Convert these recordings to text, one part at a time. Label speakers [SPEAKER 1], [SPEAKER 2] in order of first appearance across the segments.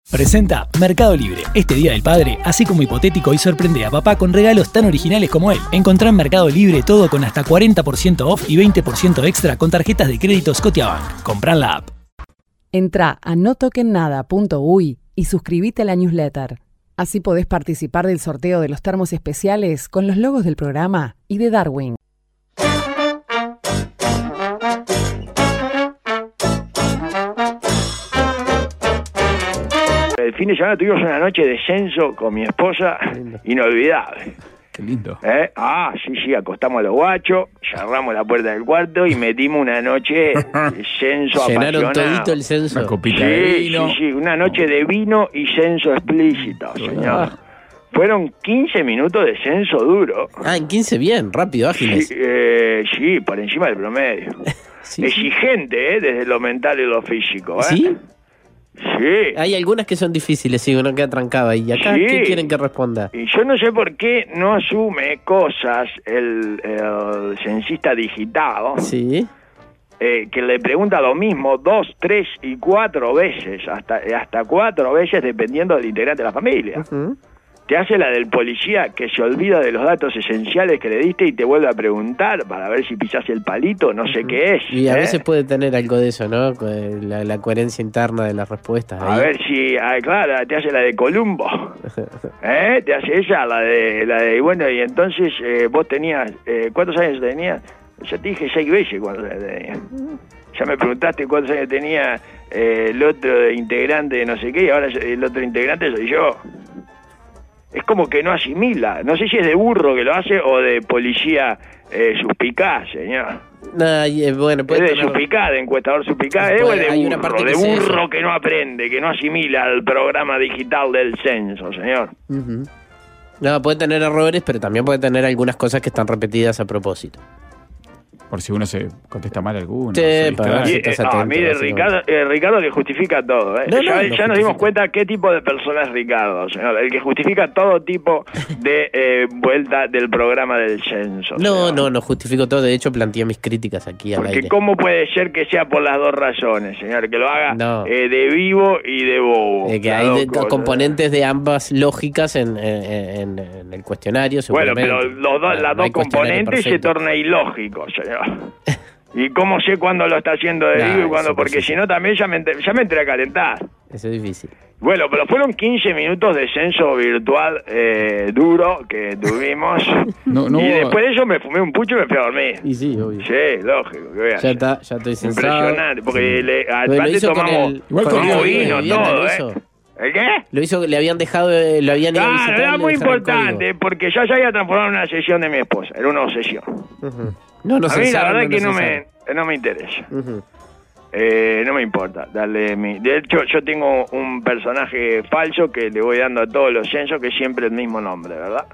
[SPEAKER 1] Presenta Mercado Libre, este Día del Padre, así como hipotético y sorprende a papá con regalos tan originales como él. Encontrá en Mercado Libre todo con hasta 40% off y 20% extra con tarjetas de crédito Scotiabank. Comprá en la app.
[SPEAKER 2] Entrá a notokennada.uy y suscribite a la newsletter. Así podés participar del sorteo de los termos especiales con los logos del programa y de Darwin.
[SPEAKER 3] El fin de semana tuvimos una noche de censo con mi esposa, inolvidable.
[SPEAKER 4] Qué lindo.
[SPEAKER 3] Sí, acostamos a los guachos, cerramos la puerta del cuarto y metimos una noche de censo apasionado.
[SPEAKER 5] Llenaron todito el censo.
[SPEAKER 4] Una copita de vino.
[SPEAKER 3] Sí, una noche de vino y censo explícito, señor. Fueron 15 minutos de censo duro.
[SPEAKER 5] En 15 bien, rápido, ágiles.
[SPEAKER 3] Sí, por encima del promedio.
[SPEAKER 5] Sí,
[SPEAKER 3] Exigente, desde lo mental y lo físico.
[SPEAKER 5] ¿Sí?
[SPEAKER 3] Sí.
[SPEAKER 5] Hay algunas que son difíciles, sí, uno queda trancado ahí. ¿Y acá
[SPEAKER 3] Sí.
[SPEAKER 5] qué quieren que responda?
[SPEAKER 3] Y yo no sé por qué no asume cosas el censista digitado,
[SPEAKER 5] Sí.
[SPEAKER 3] que le pregunta lo mismo 2, 3 y 4 veces, hasta 4 veces dependiendo del integrante de la familia.
[SPEAKER 5] Uh-huh.
[SPEAKER 3] Te hace la del policía que se olvida de los datos esenciales que le diste y te vuelve a preguntar para ver si pisás el palito, no sé qué es.
[SPEAKER 5] Y a veces puede tener algo de eso, ¿no? La coherencia interna de las respuestas.
[SPEAKER 3] A ver si, claro, te hace la de Columbo. Te hace esa, la de bueno, y entonces vos tenías, ¿cuántos años tenías? Ya te dije 6 veces cuántos años tenías. Ya me preguntaste cuántos años tenía el otro integrante de no sé qué, y ahora el otro integrante soy yo. Es como que no asimila. No sé si es de burro que lo hace o de policía suspicaz, señor.
[SPEAKER 5] Bueno,
[SPEAKER 3] Es de suspicaz, de encuestador suspicaz, o es
[SPEAKER 5] hay
[SPEAKER 3] de
[SPEAKER 5] una parte
[SPEAKER 3] burro,
[SPEAKER 5] que
[SPEAKER 3] de
[SPEAKER 5] es
[SPEAKER 3] burro
[SPEAKER 5] eso.
[SPEAKER 3] que no aprende, que no asimila el programa digital del censo, señor.
[SPEAKER 5] Uh-huh. No, puede tener errores, pero también puede tener algunas cosas que están repetidas a propósito.
[SPEAKER 4] Por si uno se contesta mal alguno.
[SPEAKER 5] Sí,
[SPEAKER 4] se
[SPEAKER 5] para
[SPEAKER 4] distrae.
[SPEAKER 5] ver si estás atento,
[SPEAKER 3] Mire, Ricardo que justifica todo.
[SPEAKER 5] No,
[SPEAKER 3] ya nos
[SPEAKER 5] justifica.
[SPEAKER 3] dimos cuenta qué tipo de persona es Ricardo, señor. El que justifica todo tipo de vuelta del programa del censo.
[SPEAKER 5] No,
[SPEAKER 3] señor.
[SPEAKER 5] no justifico todo. De hecho, planteé mis críticas aquí al
[SPEAKER 3] Porque
[SPEAKER 5] aire.
[SPEAKER 3] ¿cómo puede ser que sea por las dos razones, señor? Que lo haga
[SPEAKER 5] No.
[SPEAKER 3] de vivo y de bobo.
[SPEAKER 5] Que
[SPEAKER 3] Las
[SPEAKER 5] hay
[SPEAKER 3] dos cosas.
[SPEAKER 5] componentes de ambas lógicas en el cuestionario.
[SPEAKER 3] Bueno,
[SPEAKER 5] seguramente.
[SPEAKER 3] pero las
[SPEAKER 5] No
[SPEAKER 3] dos
[SPEAKER 5] hay cuestionario
[SPEAKER 3] componentes se
[SPEAKER 5] perfecto.
[SPEAKER 3] torna ilógico, señor. ¿Y cómo sé cuándo lo está haciendo de vivo y cuándo?
[SPEAKER 5] eso
[SPEAKER 3] Porque
[SPEAKER 5] sí.
[SPEAKER 3] si no también ya me entré a calentar.
[SPEAKER 5] Eso es difícil.
[SPEAKER 3] Bueno, pero fueron 15 minutos de censo virtual duro que tuvimos.
[SPEAKER 4] No
[SPEAKER 3] y
[SPEAKER 4] hubo-
[SPEAKER 3] después de eso me fumé un pucho y me fui a dormir.
[SPEAKER 5] Y sí, obvio.
[SPEAKER 3] Sí, lógico. Que veas.
[SPEAKER 5] Ya estoy censado.
[SPEAKER 3] Impresionante, porque
[SPEAKER 5] Lo
[SPEAKER 3] aparte
[SPEAKER 5] hizo con
[SPEAKER 3] tomamos,
[SPEAKER 5] el-
[SPEAKER 4] Igual
[SPEAKER 3] tomamos
[SPEAKER 4] con el
[SPEAKER 3] vino,
[SPEAKER 5] vivienda,
[SPEAKER 3] todo,
[SPEAKER 5] lo hizo.
[SPEAKER 3] ¿El qué?
[SPEAKER 5] Lo hizo, le habían dejado, lo habían ido a visitar.
[SPEAKER 3] Claro, era
[SPEAKER 5] y le
[SPEAKER 3] muy
[SPEAKER 5] dejaron el
[SPEAKER 3] importante, porque ya se había transformado en una sesión de mi esposa, era una obsesión.
[SPEAKER 5] código. Ujú. No,
[SPEAKER 3] A mí la
[SPEAKER 5] censaron,
[SPEAKER 3] verdad es que
[SPEAKER 5] censaron.
[SPEAKER 3] no me interesa.
[SPEAKER 5] Ujú.
[SPEAKER 3] No me importa darle De hecho, yo tengo un personaje falso que le voy dando a todos los censos, que es siempre el mismo nombre, ¿verdad?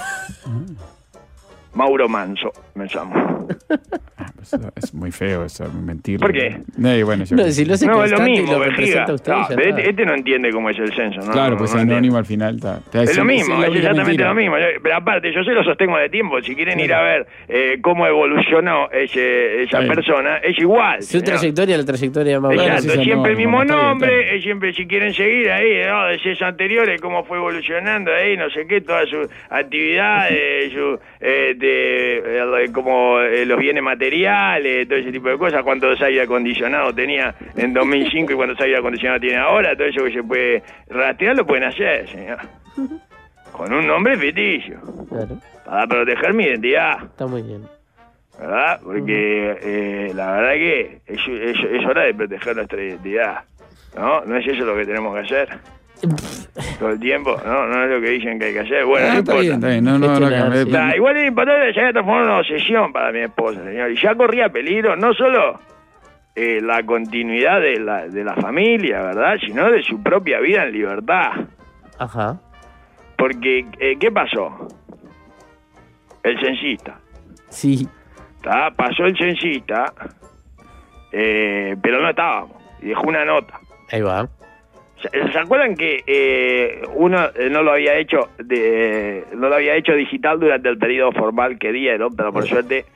[SPEAKER 3] Mauro Manso, me llamo.
[SPEAKER 4] Es muy feo eso, mentir.
[SPEAKER 3] ¿Por qué?
[SPEAKER 4] Bueno, yo
[SPEAKER 5] No, si lo hace
[SPEAKER 3] No, es lo
[SPEAKER 5] constante y
[SPEAKER 3] mismo,
[SPEAKER 5] lo
[SPEAKER 3] vejiga.
[SPEAKER 5] representa a usted.
[SPEAKER 3] No,
[SPEAKER 5] ya
[SPEAKER 3] pero
[SPEAKER 5] está.
[SPEAKER 3] este no entiende cómo es el censo, ¿no?
[SPEAKER 4] Claro, pues
[SPEAKER 3] no
[SPEAKER 4] es
[SPEAKER 3] entiende.
[SPEAKER 4] anónimo al final.
[SPEAKER 3] Es lo mismo,
[SPEAKER 4] la
[SPEAKER 3] es
[SPEAKER 4] única
[SPEAKER 3] exactamente
[SPEAKER 4] mentira.
[SPEAKER 3] lo mismo. Pero aparte, yo se lo sostengo de tiempo. Si quieren ir a ver cómo evolucionó esa
[SPEAKER 4] Está bien.
[SPEAKER 3] persona, es igual.
[SPEAKER 5] Su
[SPEAKER 3] señor.
[SPEAKER 5] trayectoria, la trayectoria de Mauro.
[SPEAKER 3] Exacto,
[SPEAKER 4] sí, sí,
[SPEAKER 3] siempre el
[SPEAKER 4] no,
[SPEAKER 3] mismo
[SPEAKER 4] está bien,
[SPEAKER 3] nombre,
[SPEAKER 4] está bien.
[SPEAKER 3] siempre si quieren seguir ahí, ¿no? De censos anteriores, cómo fue evolucionando ahí, no sé qué, todas sus actividades, como los bienes materiales, todo ese tipo de cosas, cuántos aire acondicionado tenía en 2005 y cuántos aire acondicionado tiene ahora, todo eso que se puede rastrear lo pueden hacer, señor. Con un nombre ficticio,
[SPEAKER 5] Claro,
[SPEAKER 3] para proteger mi identidad.
[SPEAKER 5] está muy bien.
[SPEAKER 3] ¿Verdad? Porque la verdad que es hora de proteger nuestra identidad, ¿no? ¿No es eso lo que tenemos que hacer? Todo el tiempo, ¿no? No es lo que dicen que hay que hacer. Bueno, no
[SPEAKER 4] Está
[SPEAKER 3] importa.
[SPEAKER 4] bien. No,
[SPEAKER 5] Gestionar, sí.
[SPEAKER 3] Igual es importante, se había transformado en una obsesión para mi esposa, señor. Y ya corría peligro, no solo la continuidad de la familia, ¿verdad? Sino de su propia vida en libertad.
[SPEAKER 5] Ajá.
[SPEAKER 3] Porque, ¿qué pasó? El censista.
[SPEAKER 5] Sí.
[SPEAKER 3] Pasó el censista, pero no estábamos, y dejó una nota.
[SPEAKER 5] Ahí va.
[SPEAKER 3] ¿Se acuerdan que uno no lo había hecho digital durante el periodo formal que dieron, pero por suerte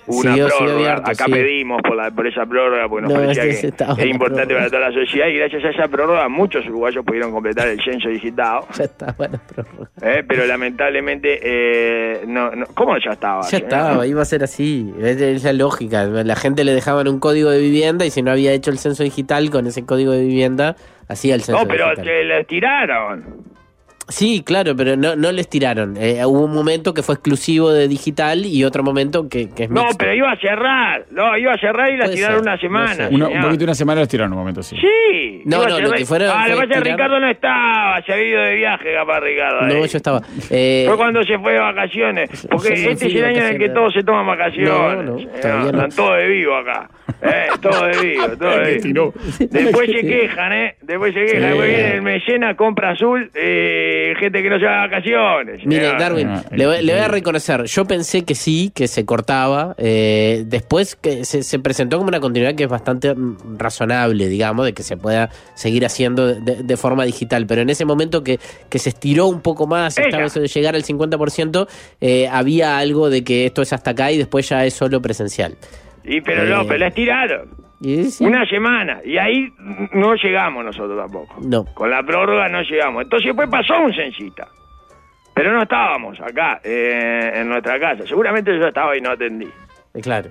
[SPEAKER 3] una
[SPEAKER 5] Siguió
[SPEAKER 3] prórroga.
[SPEAKER 5] abierto,
[SPEAKER 3] Acá
[SPEAKER 5] sí.
[SPEAKER 3] pedimos por esa prórroga porque nos
[SPEAKER 5] No,
[SPEAKER 3] parecía
[SPEAKER 5] ese
[SPEAKER 3] que
[SPEAKER 5] estaba
[SPEAKER 3] es
[SPEAKER 5] la
[SPEAKER 3] importante
[SPEAKER 5] prórroga.
[SPEAKER 3] para toda la sociedad y gracias a esa prórroga muchos uruguayos pudieron completar el censo digitado.
[SPEAKER 5] Ya estaba la prórroga.
[SPEAKER 3] Pero lamentablemente no, ¿cómo ya estaba?
[SPEAKER 5] Ya
[SPEAKER 3] señor?
[SPEAKER 5] estaba, iba a ser así. Es la lógica. La gente le dejaban un código de vivienda y si no había hecho el censo digital con ese código de vivienda, hacía el censo
[SPEAKER 3] No, pero
[SPEAKER 5] digital.
[SPEAKER 3] te lo tiraron.
[SPEAKER 5] Sí, claro, pero no les tiraron. Hubo un momento que fue exclusivo de digital y otro momento que es
[SPEAKER 3] No,
[SPEAKER 5] mixto.
[SPEAKER 3] pero iba a cerrar. No, iba a cerrar y la
[SPEAKER 5] Puede
[SPEAKER 3] tiraron
[SPEAKER 5] ser,
[SPEAKER 3] una semana.
[SPEAKER 5] no sé.
[SPEAKER 3] señor.
[SPEAKER 4] Un poquito una semana los tiraron un momento, sí.
[SPEAKER 3] Sí.
[SPEAKER 5] No,
[SPEAKER 3] iba a
[SPEAKER 5] no,
[SPEAKER 3] cerrar.
[SPEAKER 5] lo que fueron
[SPEAKER 3] lo que
[SPEAKER 5] fue
[SPEAKER 3] pasa es que
[SPEAKER 5] tirar-
[SPEAKER 3] Ricardo no estaba. Se había ido de viaje, capaz, Ricardo. ahí.
[SPEAKER 5] No, yo estaba.
[SPEAKER 3] Fue cuando se fue de vacaciones. Porque
[SPEAKER 5] Yo no
[SPEAKER 3] este
[SPEAKER 5] fui
[SPEAKER 3] es el
[SPEAKER 5] de
[SPEAKER 3] año en el que
[SPEAKER 5] vacaciones.
[SPEAKER 3] todos se toman vacaciones.
[SPEAKER 5] No,
[SPEAKER 3] señor.
[SPEAKER 5] todavía no.
[SPEAKER 3] Están todos de vivo acá. Todos de vivo, todos de
[SPEAKER 4] Que
[SPEAKER 3] vivo.
[SPEAKER 4] tiró.
[SPEAKER 3] Después se quejan, Después se quejan.
[SPEAKER 4] Sí.
[SPEAKER 3] Después viene el mecena, compra azul, gente que no se va de vacaciones.
[SPEAKER 5] Mire,
[SPEAKER 3] señor.
[SPEAKER 5] Darwin, le voy a reconocer, yo pensé que sí, que se cortaba, después que se presentó como una continuidad que es bastante razonable, digamos, de que se pueda seguir haciendo de forma digital, pero en ese momento que se estiró un poco más,
[SPEAKER 3] Ella.
[SPEAKER 5] estaba eso de llegar al 50%, había algo de que esto es hasta acá y después ya es solo presencial.
[SPEAKER 3] Pero no, pero la estiraron.
[SPEAKER 5] Y sí,
[SPEAKER 3] Una semana. Y ahí no llegamos nosotros tampoco.
[SPEAKER 5] No.
[SPEAKER 3] Con la prórroga no llegamos. Entonces después pasó un censista. Pero no estábamos acá, en nuestra casa. Seguramente yo estaba y no atendí.
[SPEAKER 5] claro.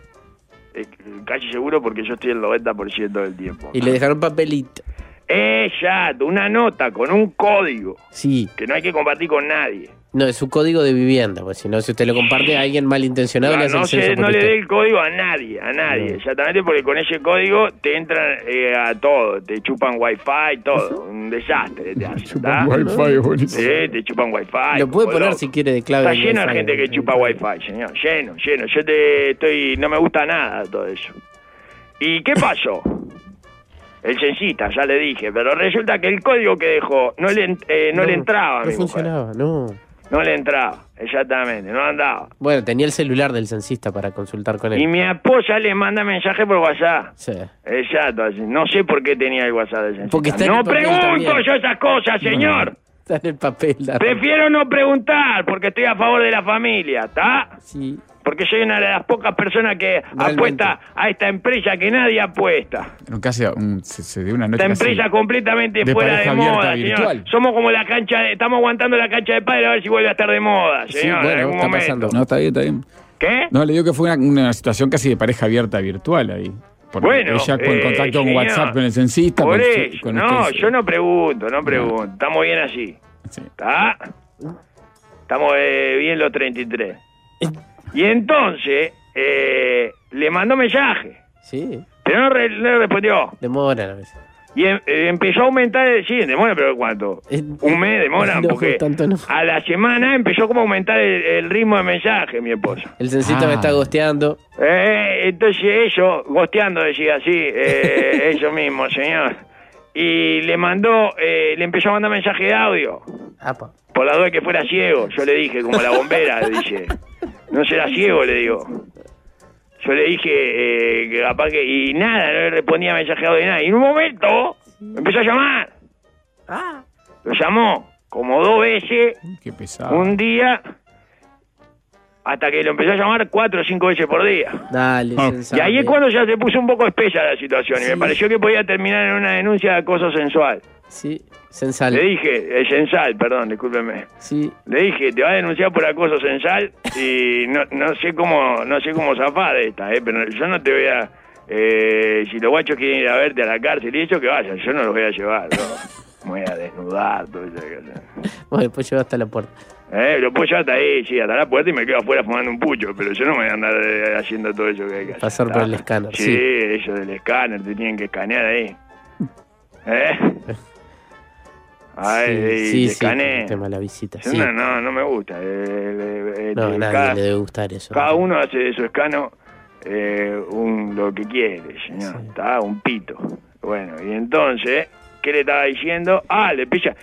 [SPEAKER 3] Casi seguro porque yo estoy el 90% del tiempo.
[SPEAKER 5] Y le dejaron papelito.
[SPEAKER 3] Exacto, una nota con un código
[SPEAKER 5] Sí.
[SPEAKER 3] que no hay que compartir con nadie.
[SPEAKER 5] No, es su código de vivienda, pues si no, si usted lo comparte a alguien malintencionado, le hace el censo por
[SPEAKER 3] No le
[SPEAKER 5] usted.
[SPEAKER 3] dé el código a nadie,
[SPEAKER 5] No.
[SPEAKER 3] exactamente, porque con ese código te entran a todo, te chupan wifi, todo, un desastre te hacen,
[SPEAKER 4] Chupan
[SPEAKER 3] ¿tá?
[SPEAKER 4] wifi, buenísimo.
[SPEAKER 3] Sí, te chupan wifi.
[SPEAKER 5] Lo puede
[SPEAKER 3] como
[SPEAKER 5] poner
[SPEAKER 3] loco.
[SPEAKER 5] si quiere de clave.
[SPEAKER 3] Está lleno de
[SPEAKER 5] Wi-Fi.
[SPEAKER 3] gente que chupa wifi, señor, lleno. Yo no me gusta nada todo eso. ¿Y qué pasó? El censista, ya le dije, pero resulta que el código que dejó no le entraba a
[SPEAKER 5] No
[SPEAKER 3] mi mujer.
[SPEAKER 5] funcionaba, no.
[SPEAKER 3] No le entraba, exactamente, no andaba.
[SPEAKER 5] Bueno, tenía el celular del censista para consultar con
[SPEAKER 3] Y
[SPEAKER 5] él.
[SPEAKER 3] mi esposa le manda mensaje por WhatsApp.
[SPEAKER 5] Sí.
[SPEAKER 3] Exacto, así. No sé por qué tenía el WhatsApp del
[SPEAKER 5] Porque está
[SPEAKER 3] censista.
[SPEAKER 5] en
[SPEAKER 3] No
[SPEAKER 5] el papel
[SPEAKER 3] pregunto
[SPEAKER 5] también.
[SPEAKER 3] yo esas cosas, señor.
[SPEAKER 5] Está en el papel.
[SPEAKER 3] Prefiero no preguntar porque estoy a favor de la familia, ¿está?
[SPEAKER 5] Sí.
[SPEAKER 3] Porque soy una de las pocas personas que
[SPEAKER 5] Realmente.
[SPEAKER 3] apuesta a esta empresa que nadie apuesta.
[SPEAKER 4] Nunca se dio una
[SPEAKER 3] Esta
[SPEAKER 4] nota casi
[SPEAKER 3] empresa completamente
[SPEAKER 4] de
[SPEAKER 3] fuera de
[SPEAKER 4] pareja abierta
[SPEAKER 3] moda,
[SPEAKER 4] virtual.
[SPEAKER 3] señor. Somos como la cancha estamos aguantando la cancha de padre a ver si vuelve a estar de moda,
[SPEAKER 5] Sí,
[SPEAKER 3] señor, en
[SPEAKER 5] bueno,
[SPEAKER 3] algún
[SPEAKER 5] está
[SPEAKER 3] momento.
[SPEAKER 5] pasando.
[SPEAKER 4] No, está bien, está bien.
[SPEAKER 3] ¿Qué?
[SPEAKER 4] No, le digo que fue una situación casi de pareja abierta virtual ahí. Porque
[SPEAKER 3] Bueno,
[SPEAKER 4] ella con contacto con
[SPEAKER 3] señor,
[SPEAKER 4] WhatsApp con el censista.
[SPEAKER 3] Por
[SPEAKER 4] con-
[SPEAKER 3] eso,
[SPEAKER 4] con
[SPEAKER 3] no,
[SPEAKER 4] este-
[SPEAKER 3] yo no pregunto. Estamos bien así.
[SPEAKER 4] Sí.
[SPEAKER 3] ¿Está? Estamos bien los 33. Y entonces, le mandó mensaje,
[SPEAKER 5] Sí.
[SPEAKER 3] pero no le respondió.
[SPEAKER 5] Demoran a veces.
[SPEAKER 3] Y empezó a aumentar, sí, demora, pero ¿cuánto? Un mes demora,
[SPEAKER 5] No,
[SPEAKER 3] porque
[SPEAKER 5] tanto no.
[SPEAKER 3] a la semana empezó como a aumentar el ritmo de mensaje, mi esposa.
[SPEAKER 5] El censista me está gosteando.
[SPEAKER 3] Entonces ellos, gosteando decía así, ellos mismos, señor. Y le empezó a mandar mensaje de audio.
[SPEAKER 5] Apa.
[SPEAKER 3] Por la duda que fuera ciego, yo le dije, como la bombera, le dije. No será ciego, le digo. Yo le dije que capaz que... Y nada, no le respondía mensaje de audio de nada. Y en un momento me empezó a llamar. Lo llamó como 2 veces,
[SPEAKER 4] Qué pesado.
[SPEAKER 3] un día, hasta que lo empezó a llamar 4 o 5 veces por día.
[SPEAKER 5] Dale,
[SPEAKER 4] Ah.
[SPEAKER 5] sensable.
[SPEAKER 3] Y ahí es cuando ya se puso un poco espesa la situación y me pareció que podía terminar en una denuncia de acoso sensual.
[SPEAKER 5] Sí,
[SPEAKER 3] Le
[SPEAKER 5] sensal.
[SPEAKER 3] dije, sensal, perdón, discúlpeme.
[SPEAKER 5] Sí.
[SPEAKER 3] Le dije, te va a denunciar por acoso sensal y no sé cómo zafar de esta, pero yo no te voy a... si los guachos quieren ir a verte a la cárcel y eso, que vayan, yo no los voy a llevar, no. Me voy a desnudar, todo eso.
[SPEAKER 5] Bueno, después llegó hasta la puerta.
[SPEAKER 3] Lo puedo llevar hasta ahí, sí, hasta la puerta y me quedo afuera fumando un pucho, pero yo no me voy a andar haciendo todo eso que hay que hacer.
[SPEAKER 5] Pasar por el escáner, sí.
[SPEAKER 3] Eso del escáner, te tienen que escanear ahí. Ay,
[SPEAKER 5] sí,
[SPEAKER 3] te escaneé.
[SPEAKER 5] el tema de la visita.
[SPEAKER 3] Yo
[SPEAKER 5] Sí.
[SPEAKER 3] no me gusta.
[SPEAKER 5] No, a nadie le debe gustar eso.
[SPEAKER 3] Cada uno hace de su escano lo que quiere, señor.
[SPEAKER 5] Sí.
[SPEAKER 3] Está un pito. Bueno, y entonces, ¿qué le estaba diciendo? Le empieza.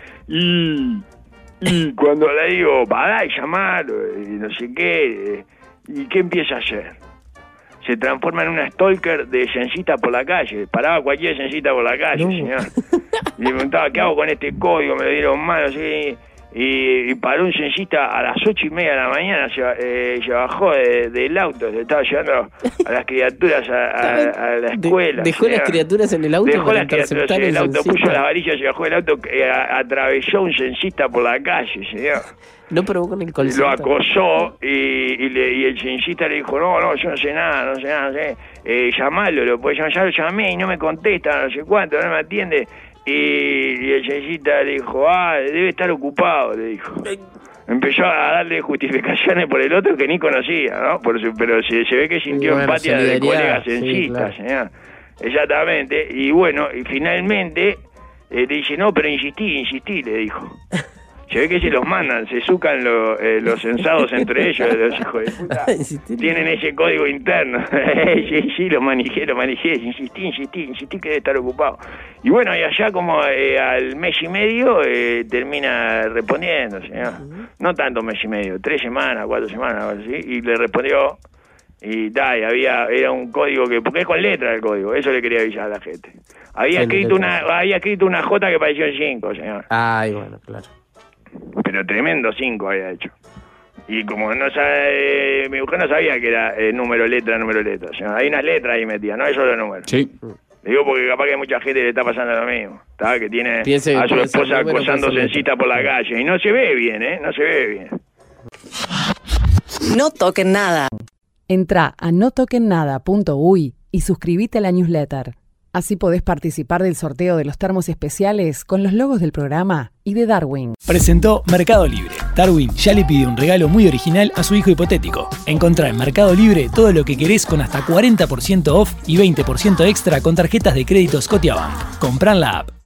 [SPEAKER 3] Y cuando le digo, pará y llamalo, y no sé qué, ¿y qué empieza a hacer? Se transforma en una stalker de censista por la calle. Paraba cualquier censista por la calle,
[SPEAKER 5] No.
[SPEAKER 3] señor. Y le preguntaba, ¿qué hago con este código? Me lo dieron mal, así. y paró un censista a las 8:30 de la mañana, se bajó del auto, se estaba llevando a las criaturas a la escuela.
[SPEAKER 5] ¿Dejó las criaturas en el auto?
[SPEAKER 3] Dejó las criaturas en el auto, puso las varillas, se bajó del auto, atravesó un censista por la calle, señor.
[SPEAKER 5] No probó con el call
[SPEAKER 3] Lo acosó y el censista le dijo, no, yo no sé nada, no sé. Llamalo, lo podés llamar, ya lo llamé y no me contesta, no sé cuánto, no me atiende. Y el censista le dijo, debe estar ocupado, le dijo. Empezó a darle justificaciones por el otro que ni conocía, ¿no? Pero se ve que sintió empatía de colegas censistas, sí, claro. Exactamente. Y bueno, y finalmente le dice, no, pero insistí, le dijo. Se ve que se los mandan, se sucan los censados entre ellos, los hijos de puta. Tienen ese código interno. Sí, lo manejé, insistí que debe estar ocupado. Y bueno, y allá como al mes y medio termina respondiendo, señor. No tanto mes y medio, 3 semanas, 4 semanas, algo así, y le respondió, y era un código porque es con letra el código, eso le quería avisar a la gente. Había escrito una J que pareció en 5, señor.
[SPEAKER 5] Ay, bueno, claro.
[SPEAKER 3] Pero tremendo 5 había hecho. Y como no sabe, mi mujer no sabía que era número, letra. O sea, hay unas letras ahí metidas, no hay solo números.
[SPEAKER 4] Sí.
[SPEAKER 3] Digo porque capaz que a mucha gente le está pasando lo mismo. ¿Tá? Que tiene a su esposa acosando censita por la calle. Y no se ve bien, no se ve bien.
[SPEAKER 6] No toquen nada.
[SPEAKER 2] Entrá a notokennada.uy y suscríbete a la newsletter. Así podés participar del sorteo de los termos especiales con los logos del programa y de Darwin.
[SPEAKER 1] Presentó Mercado Libre. Darwin ya le pidió un regalo muy original a su hijo hipotético. Encontrá en Mercado Libre todo lo que querés con hasta 40% off y 20% extra con tarjetas de crédito Scotiabank. Comprá en la app.